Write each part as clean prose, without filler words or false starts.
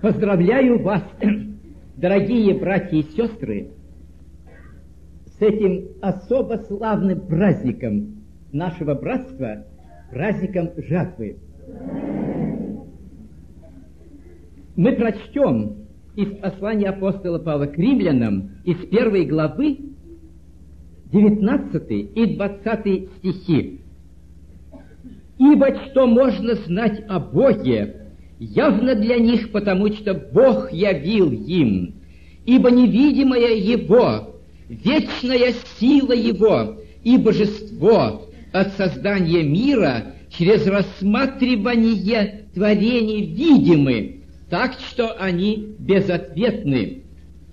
Поздравляю вас, дорогие братья и сестры, с этим особо славным праздником нашего братства, праздником жатвы. Мы прочтем из послания апостола Павла к римлянам из 1 главы 19 и 20 стихи. «Ибо что можно знать о Боге, явно для них, потому что Бог явил им, ибо невидимое Его, вечная сила Его и божество от создания мира через рассматривание творений видимы, так что они безответны».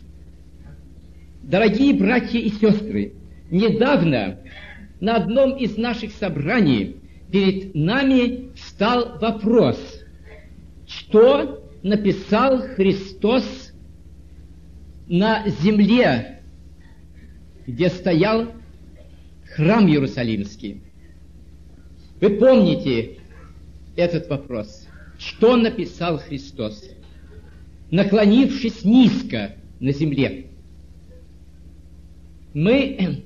Дорогие братья и сестры, недавно на одном из наших собраний перед нами встал вопрос, что написал Христос на земле, где стоял храм Иерусалимский. Вы помните этот вопрос? Что написал Христос, наклонившись низко на земле? Мы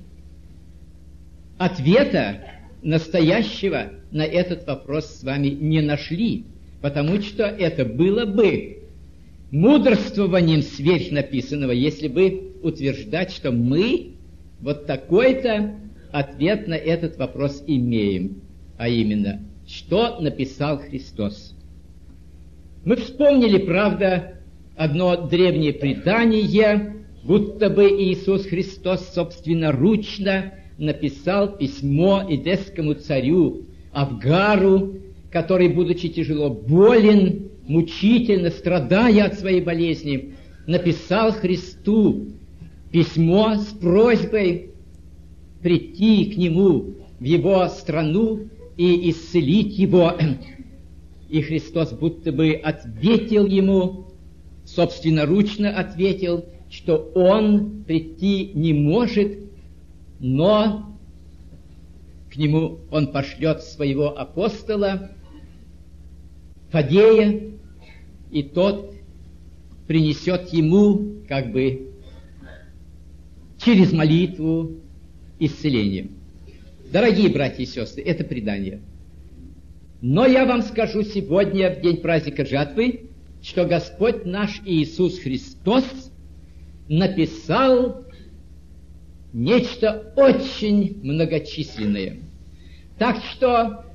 ответа настоящего на этот вопрос с вами не нашли, потому что это было бы мудрствованием сверхнаписанного, если бы утверждать, что мы вот такой-то ответ на этот вопрос имеем, а именно, что написал Христос. Мы вспомнили, правда, одно древнее предание, будто бы Иисус Христос собственноручно написал письмо эдесскому царю Авгару, который, будучи тяжело болен, мучительно страдая от своей болезни, написал Христу письмо с просьбой прийти к нему в его страну и исцелить его. И Христос будто бы ответил ему, собственноручно ответил, что он прийти не может, но к нему он пошлет своего апостола Фадея, и тот принесет ему, как бы, через молитву исцеление. Дорогие братья и сестры, это предание. Но я вам скажу сегодня, в день праздника жатвы, что Господь наш Иисус Христос написал нечто очень многочисленное. Так что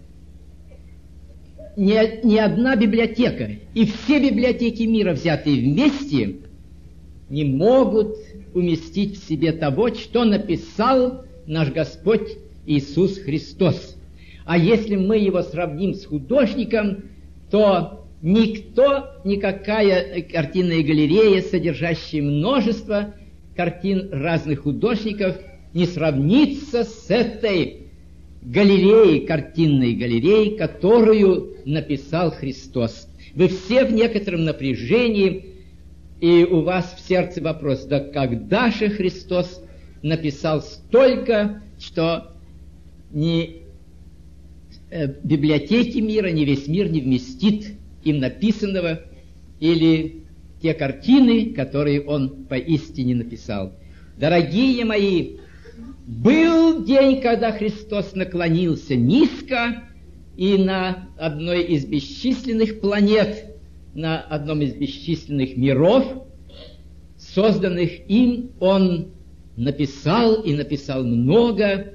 ни одна библиотека и все библиотеки мира, взятые вместе, не могут уместить в себе того, что написал наш Господь Иисус Христос. А если мы его сравним с художником, то никакая картинная галерея, содержащая множество картин разных художников, не сравнится с этой галереей, картинной галереей, которую написал Христос. Вы все в некотором напряжении, и у вас в сердце вопрос: да когда же Христос написал столько, что ни библиотеки мира, ни весь мир не вместит им написанного, или те картины, которые он поистине написал. Дорогие мои, был день, когда Христос наклонился низко, и на одной из бесчисленных планет, на одном из бесчисленных миров, созданных им, он написал, и написал много.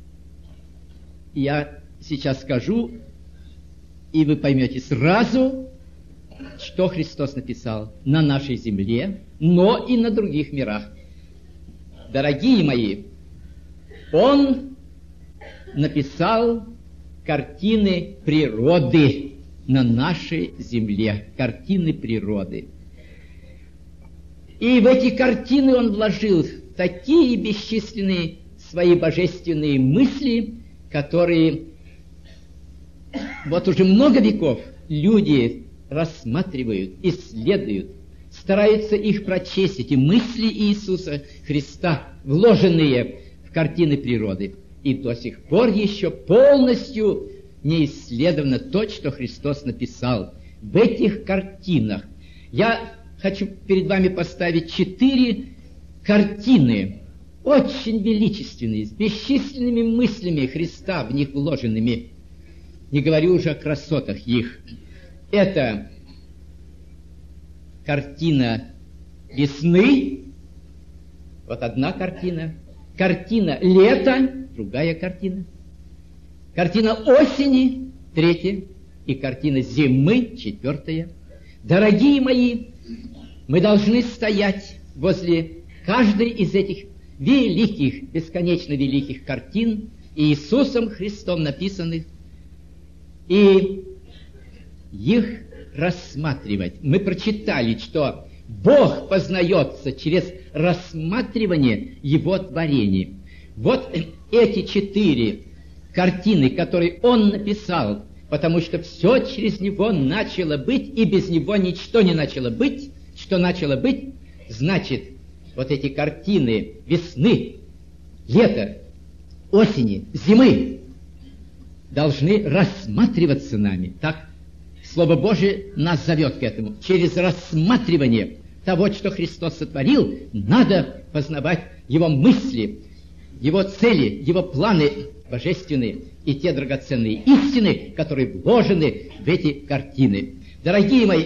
Я сейчас скажу, и вы поймете сразу, что Христос написал на нашей земле, но и на других мирах. Дорогие мои, он написал картины природы на нашей земле, картины природы. И в эти картины он вложил такие бесчисленные свои божественные мысли, которые вот уже много веков люди рассматривают, исследуют, стараются их прочесть, эти мысли Иисуса Христа, вложенные в картины природы. И до сих пор еще полностью не исследовано то, что Христос написал в этих картинах. Я хочу перед вами поставить 4 картины, очень величественные, с бесчисленными мыслями Христа в них вложенными. Не говорю уже о красотах их. Это картина весны, вот одна картина. Картина лета, другая картина. Картина осени, третья. И картина зимы, 4. Дорогие мои, мы должны стоять возле каждой из этих великих, бесконечно великих картин, Иисусом Христом написанных, и их рассматривать. Мы прочитали, что Бог познается через рассматривание Его творений. Вот эти 4 картины, которые Он написал, потому что все через Него начало быть, и без Него ничто не начало быть. Что начало быть, значит, вот эти картины весны, лета, осени, зимы должны рассматриваться нами. Так Слово Божие нас зовет к этому. Через рассматривание того, что Христос сотворил, надо познавать Его мысли, Его цели, Его планы божественные и те драгоценные истины, которые вложены в эти картины. Дорогие мои,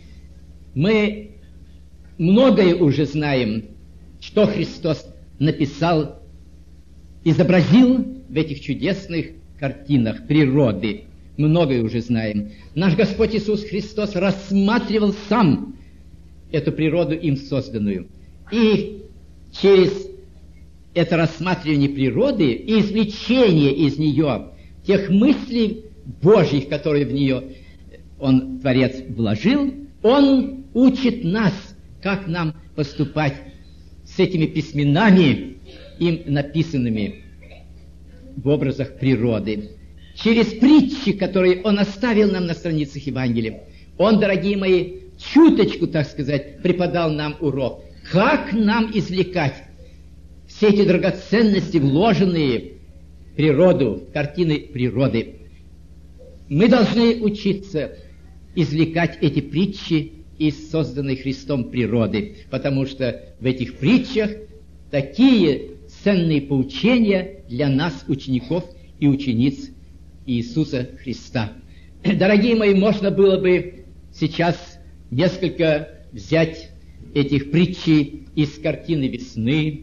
мы многое уже знаем, что Христос написал, изобразил в этих чудесных картинах природы. Многое уже знаем. Наш Господь Иисус Христос рассматривал сам эту природу им созданную. И через это рассматривание природы и извлечение из нее тех мыслей Божьих, которые в нее Он, Творец, вложил, Он учит нас, как нам поступать с этими письменами, им написанными в образах природы. Через притчи, которые Он оставил нам на страницах Евангелия, Он, дорогие мои, чуточку, так сказать, преподал нам урок, как нам извлекать все эти драгоценности, вложенные в природу, в картины природы. Мы должны учиться извлекать эти притчи из созданной Христом природы, потому что в этих притчах такие ценные поучения для нас, учеников и учениц Иисуса Христа. Дорогие мои, можно было бы сейчас несколько взять этих притчей из картины весны.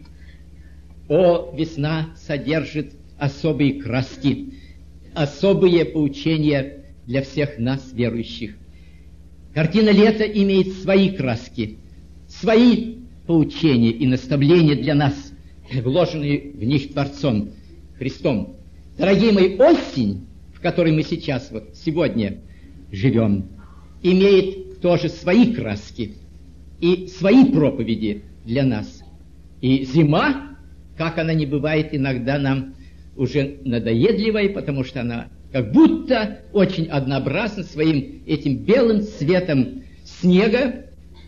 О, весна содержит особые краски, особые поучения для всех нас, верующих. Картина лета имеет свои краски, свои поучения и наставления для нас, вложенные в них Творцом, Христом. Дорогие мои, осень, в которой мы сейчас, вот сегодня живем, имеет тоже свои краски и свои проповеди для нас. И зима, как она не бывает иногда нам уже надоедливой, потому что она как будто очень однообразна своим этим белым цветом снега,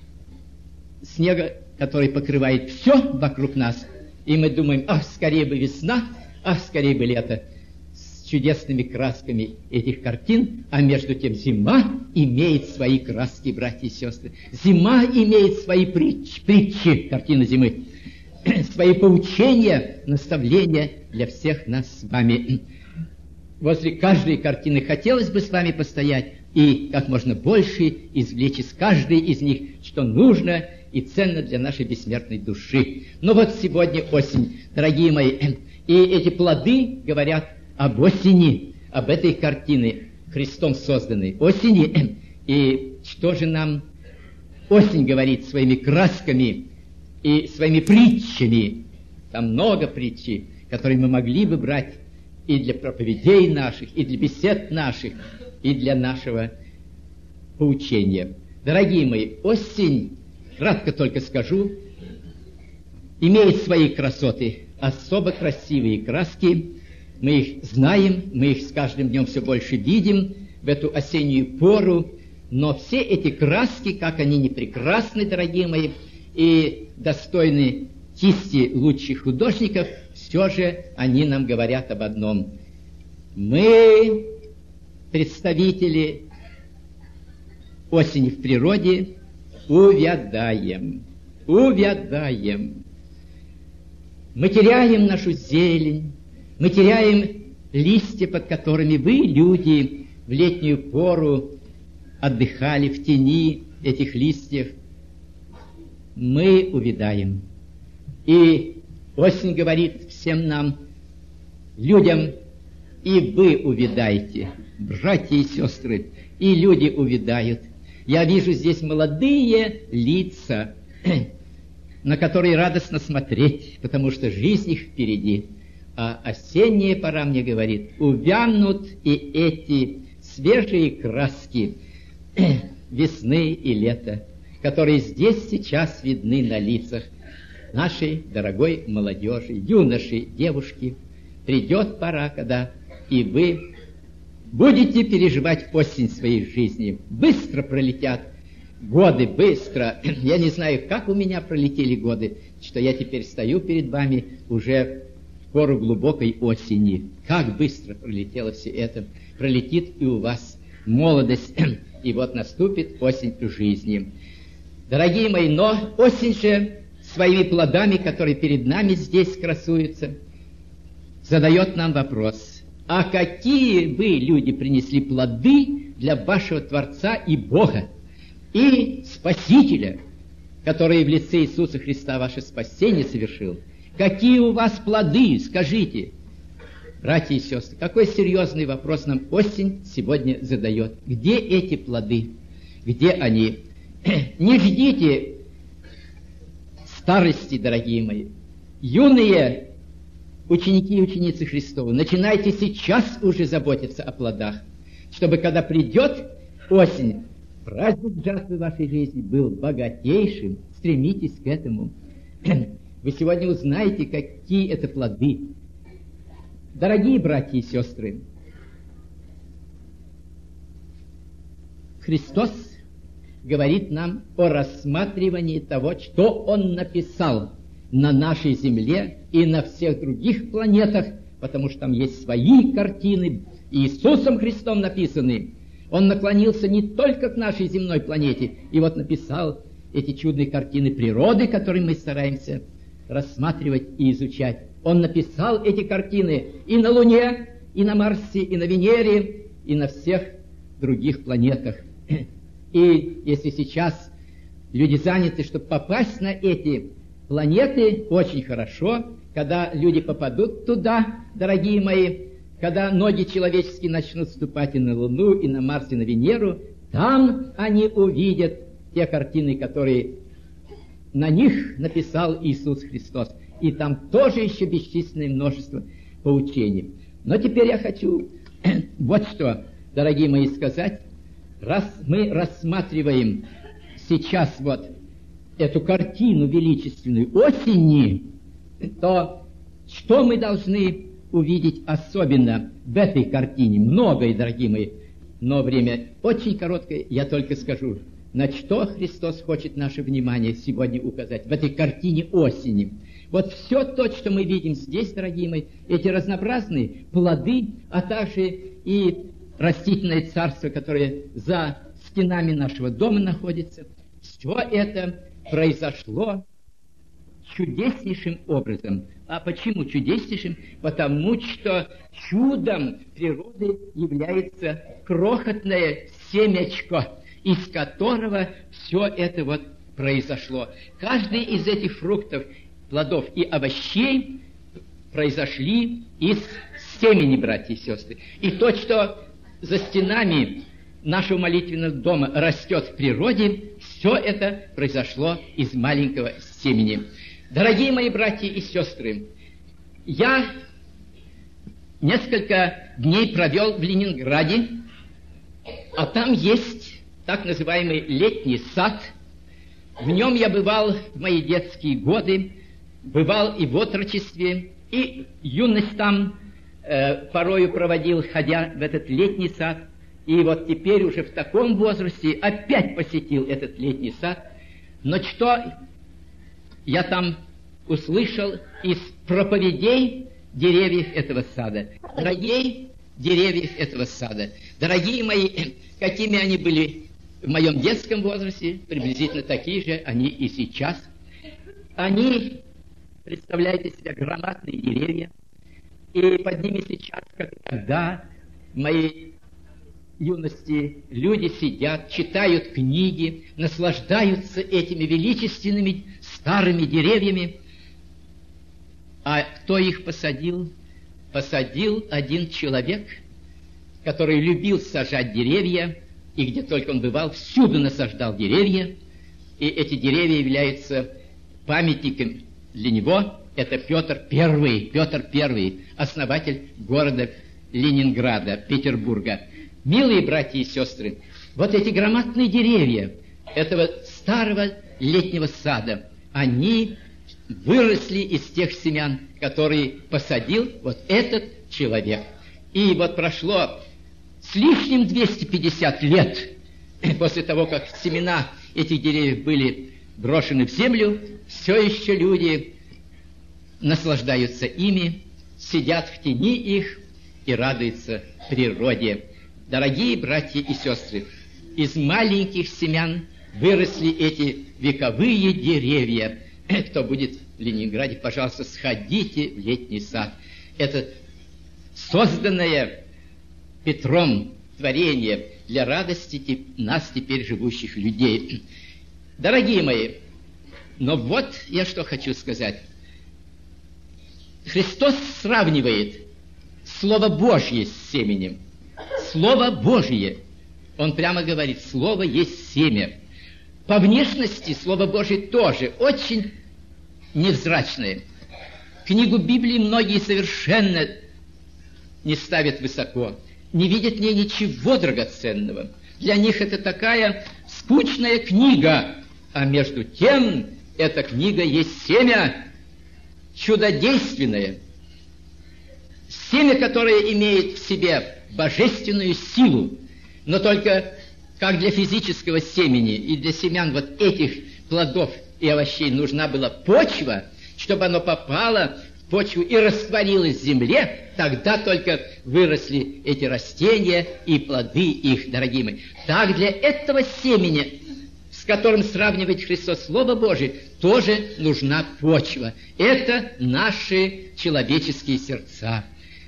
который покрывает все вокруг нас. И мы думаем, ах, скорее бы весна, ах, скорее бы лето, с чудесными красками этих картин, а между тем зима имеет свои краски, братья и сестры. Зима имеет свои притчи, картина зимы, свои поучения, наставления для всех нас с вами. Возле каждой картины хотелось бы с вами постоять и как можно больше извлечь из каждой из них, что нужно и ценно для нашей бессмертной души. Но вот сегодня осень, дорогие мои, и эти плоды говорят об осени, об этой картине, Христом созданной осени. И что же нам осень говорит своими красками и своими притчами? Там много притчей, которые мы могли бы брать и для проповедей наших, и для бесед наших, и для нашего поучения. Дорогие мои, осень, кратко только скажу, имеет свои красоты, особо красивые краски. Мы их знаем, мы их с каждым днем все больше видим в эту осеннюю пору. Но все эти краски, как они не прекрасны, дорогие мои, и достойны кисти лучших художников, все же они нам говорят об одном. Мы, представители осени в природе, увядаем, увядаем. Мы теряем нашу зелень, мы теряем листья, под которыми вы, люди, в летнюю пору отдыхали в тени этих листьев. Мы увядаем. И осень говорит всем нам, людям, и вы увядаете, братья и сестры, и люди увядают. Я вижу здесь молодые лица, на которые радостно смотреть, потому что жизнь их впереди. А осенняя пора, мне говорит, увянут и эти свежие краски весны и лета, которые здесь сейчас видны на лицах нашей дорогой молодежи, юноши, девушки. Придет пора, когда и вы будете переживать осень своей жизни. Быстро пролетят годы, быстро. Я не знаю, как у меня пролетели годы, что я теперь стою перед вами уже в пору глубокой осени. Как быстро пролетело все это. Пролетит и у вас молодость, и вот наступит осень жизни. Дорогие мои, но осень же своими плодами, которые перед нами здесь красуются, задает нам вопрос: а какие вы, люди, принесли плоды для вашего Творца и Бога, и Спасителя, который в лице Иисуса Христа ваше спасение совершил? Какие у вас плоды, скажите? Братья и сестры, какой серьезный вопрос нам осень сегодня задает. Где эти плоды? Где они? Не ждите старости, дорогие мои. Юные ученики и ученицы Христовы, начинайте сейчас уже заботиться о плодах, чтобы когда придет осень, праздник жатвы вашей жизни был богатейшим. Стремитесь к этому. Вы сегодня узнаете, какие это плоды. Дорогие братья и сестры, Христос говорит нам о рассматривании того, что Он написал на нашей земле и на всех других планетах, потому что там есть свои картины, Иисусом Христом написаны. Он наклонился не только к нашей земной планете, и вот написал эти чудные картины природы, которые мы стараемся рассматривать и изучать. Он написал эти картины и на Луне, и на Марсе, и на Венере, и на всех других планетах. И если сейчас люди заняты, чтобы попасть на эти планеты, очень хорошо, когда люди попадут туда, дорогие мои, когда ноги человеческие начнут ступать и на Луну, и на Марс, и на Венеру, там они увидят те картины, которые на них написал Иисус Христос. И там тоже еще бесчисленное множество поучений. Но теперь я хочу вот что, дорогие мои, сказать. Раз мы рассматриваем сейчас вот эту картину величественную осени, то что мы должны увидеть особенно в этой картине? Многое, дорогие мои, но время очень короткое, я только скажу, на что Христос хочет наше внимание сегодня указать в этой картине осени. Вот все то, что мы видим здесь, дорогие мои, эти разнообразные плоды, а также и растительное царство, которое за стенами нашего дома находится, все это произошло чудеснейшим образом. А почему чудеснейшим? Потому что чудом природы является крохотное семечко, из которого все это вот произошло. Каждый из этих фруктов, плодов и овощей произошли из семени, братья и сестры. И то, что за стенами нашего молитвенного дома растет в природе, все это произошло из маленького семени. Дорогие мои братья и сестры, я несколько дней провел в Ленинграде, а там есть так называемый летний сад. В нем я бывал в мои детские годы, бывал и в отрочестве, и юность там порою проводил, ходя в этот летний сад. И вот теперь уже в таком возрасте опять посетил этот летний сад. Но что я там услышал из проповедей деревьев этого сада? Дорогие деревьев этого сада, дорогие мои, какими они были в моем детском возрасте, приблизительно такие же они и сейчас. Они, представляете себе, громадные деревья, и под ними сейчас, как тогда, в моей юности, люди сидят, читают книги, наслаждаются этими величественными старыми деревьями. А кто их посадил? Посадил один человек, который любил сажать деревья, и где только он бывал, всюду насаждал деревья, и эти деревья являются памятником для него. Это Петр I, основатель города Ленинграда, Петербурга. Милые братья и сестры, вот эти громадные деревья этого старого летнего сада, они выросли из тех семян, которые посадил вот этот человек. И вот прошло с лишним 250 лет после того, как семена этих деревьев были брошены в землю, все еще люди наслаждаются ими, сидят в тени их и радуются природе. Дорогие братья и сестры, из маленьких семян выросли эти вековые деревья. Кто будет в Ленинграде, пожалуйста, сходите в летний сад. Это созданное Петром творение для радости нас теперь живущих людей. Дорогие мои, но вот я что хочу сказать. Христос сравнивает Слово Божье с семенем. Слово Божье. Он прямо говорит, Слово есть семя. По внешности Слово Божье тоже очень невзрачное. Книгу Библии многие совершенно не ставят высоко, не видят в ней ничего драгоценного. Для них это такая скучная книга, а между тем эта книга есть семя чудодейственное, семя, которое имеет в себе божественную силу, но только как для физического семени и для семян вот этих плодов и овощей нужна была почва, чтобы оно попало в почву и растворилось в земле, тогда только выросли эти растения и плоды их, дорогие мои. Так для этого семени, с которым сравнивает Христос Слово Божие, тоже нужна почва. Это наши человеческие сердца.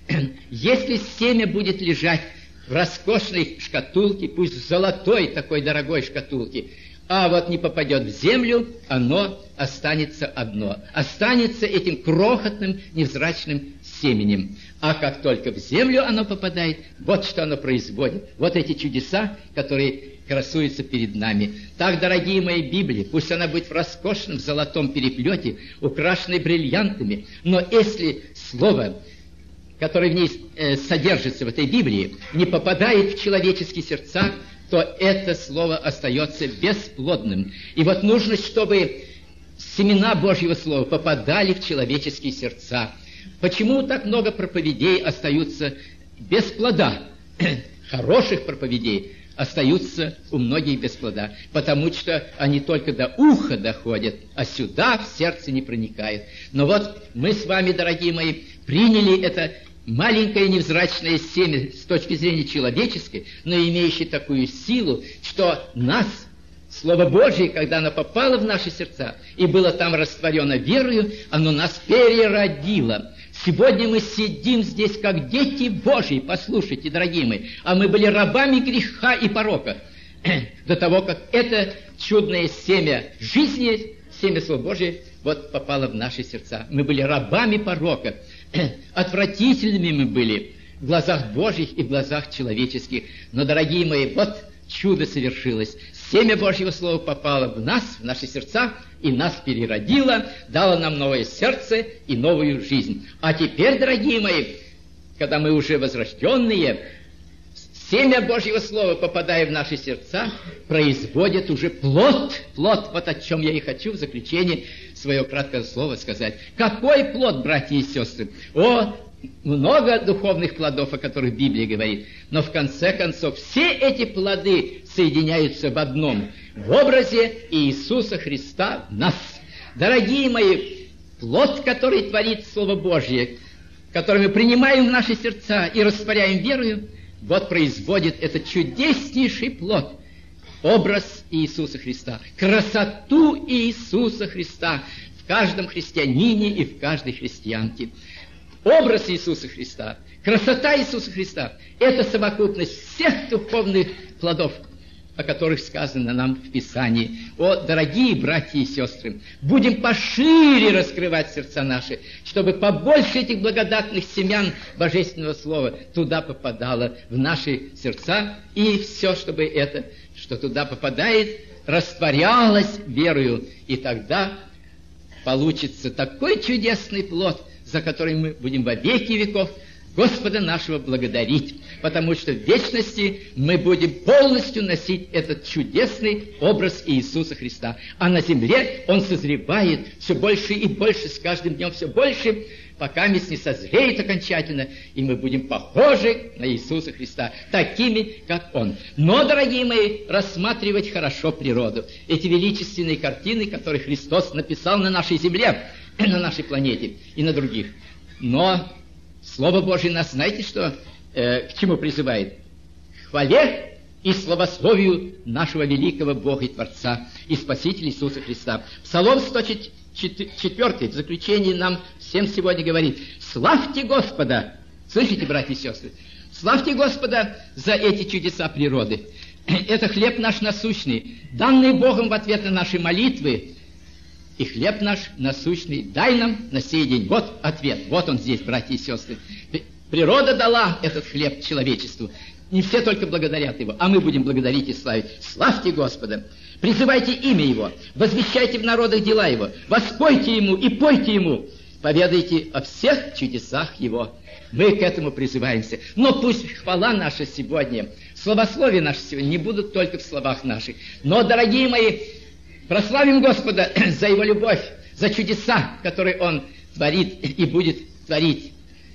Если семя будет лежать в роскошной шкатулке, пусть в золотой такой дорогой шкатулке, а вот не попадет в землю, оно останется одно. Останется этим крохотным, невзрачным семенем. А как только в землю оно попадает, вот что оно производит. Вот эти чудеса, которые красуются перед нами. Так, дорогие мои, Библии, пусть она будет в роскошном золотом переплете, украшенной бриллиантами, но если слово, которое в ней содержится в этой Библии, не попадает в человеческие сердца, то это слово остается бесплодным. И вот нужно, чтобы семена Божьего Слова попадали в человеческие сердца. Почему так много проповедей остаются без плода? Хороших проповедей остаются у многих без плода, потому что они только до уха доходят, а сюда в сердце не проникают. Но вот мы с вами, дорогие мои, приняли это маленькое невзрачное семя с точки зрения человеческой, но имеющее такую силу, что нас, Слово Божие, когда оно попало в наши сердца и было там растворено верою, оно нас переродило. Сегодня мы сидим здесь, как дети Божьи, послушайте, дорогие мои, а мы были рабами греха и порока до того, как это чудное семя жизни, семя Слова Божия, вот попало в наши сердца. Мы были рабами порока, отвратительными мы были в глазах Божьих и в глазах человеческих. Но, дорогие мои, вот чудо совершилось. Семя Божьего Слова попало в нас, в наши сердца, и нас переродило, дало нам новое сердце и новую жизнь. А теперь, дорогие мои, когда мы уже возрожденные, семя Божьего Слова, попадая в наши сердца, производит уже плод. Плод, вот о чем я и хочу в заключении своего краткого слова сказать. Какой плод, братья и сестры? Много духовных плодов, о которых Библия говорит, но в конце концов все эти плоды соединяются в одном, в образе Иисуса Христа в нас. Дорогие мои, плод, который творит Слово Божье, который мы принимаем в наши сердца и растворяем верою, вот производит этот чудеснейший плод. образ Иисуса Христа, красоту Иисуса Христа в каждом христианине и в каждой христианке. Образ Иисуса Христа, красота Иисуса Христа – это совокупность всех духовных плодов, о которых сказано нам в Писании. О, дорогие братья и сестры, будем пошире раскрывать сердца наши, чтобы побольше этих благодатных семян Божественного Слова туда попадало, в наши сердца, и все, чтобы это, что туда попадает, растворялось верою, и тогда получится такой чудесный плод, за который мы будем во веки веков Господа нашего благодарить, потому что в вечности мы будем полностью носить этот чудесный образ Иисуса Христа. А на земле Он созревает все больше и больше, с каждым днем все больше, пока не созреет окончательно, и мы будем похожи на Иисуса Христа, такими, как Он. Но, дорогие мои, рассматривать хорошо природу, эти величественные картины, которые Христос написал на нашей земле, на нашей планете и на других. Но Слово Божие нас, знаете, что к чему призывает? К хвале и славословию нашего великого Бога и Творца и Спасителя Иисуса Христа. Псалом 104 в заключении нам всем сегодня говорит: славьте Господа! Слышите, братья и сестры? Славьте Господа за эти чудеса природы. Это хлеб наш насущный, данный Богом в ответ на наши молитвы. И хлеб наш насущный дай нам на сей день. Вот ответ, вот он здесь, братья и сестры. Природа дала этот хлеб человечеству. Не все только благодарят Его, а мы будем благодарить и славить. Славьте Господа, призывайте имя Его, возвещайте в народах дела Его, воспойте Ему и пойте Ему, поведайте о всех чудесах Его. Мы к этому призываемся. Но пусть хвала наша сегодня, славословие наше сегодня не будут только в словах наших. Но, дорогие мои, прославим Господа за Его любовь, за чудеса, которые Он творит и будет творить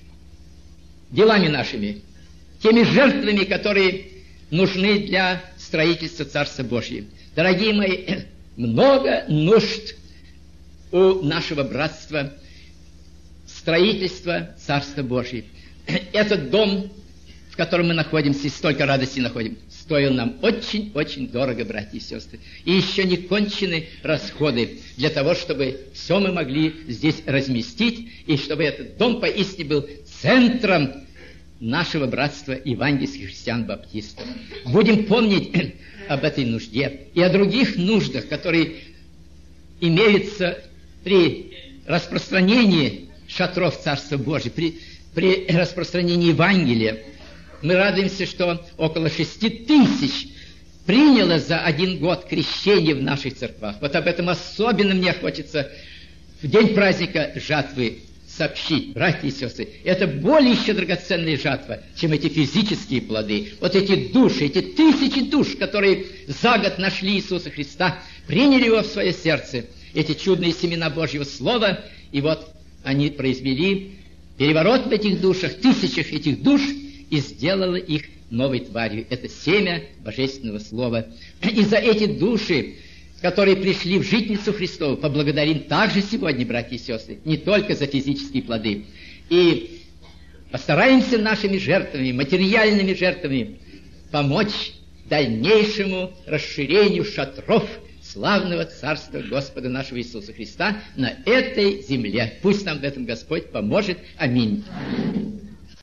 делами нашими, теми жертвами, которые нужны для строительства Царства Божьего. Дорогие мои, много нужд у нашего братства, строительства Царства Божьего. Этот дом, в котором мы находимся, и столько радости находим, стоил нам очень-очень дорого, братья и сестры. И еще не кончены расходы для того, чтобы все мы могли здесь разместить, и чтобы этот дом поистине был центром нашего братства евангельских христиан-баптистов. Будем помнить об этой нужде и о других нуждах, которые имеются при распространении шатров Царства Божьего, при распространении Евангелия. Мы радуемся, что около 6 тысяч приняло за 1 год крещение в наших церквах. Вот об этом особенно мне хочется в день праздника жатвы сообщить, братья и сестры. Это более еще драгоценная жатва, чем эти физические плоды. Вот эти души, эти тысячи душ, которые за год нашли Иисуса Христа, приняли Его в свое сердце, эти чудные семена Божьего Слова, и вот они произвели переворот в этих душах, тысячах этих душ, и сделала их новой тварью. Это семя Божественного Слова. И за эти души, которые пришли в житницу Христову, поблагодарим также сегодня, братья и сестры, не только за физические плоды. И постараемся нашими жертвами, материальными жертвами помочь дальнейшему расширению шатров славного Царства Господа нашего Иисуса Христа на этой земле. Пусть нам в этом Господь поможет. Аминь.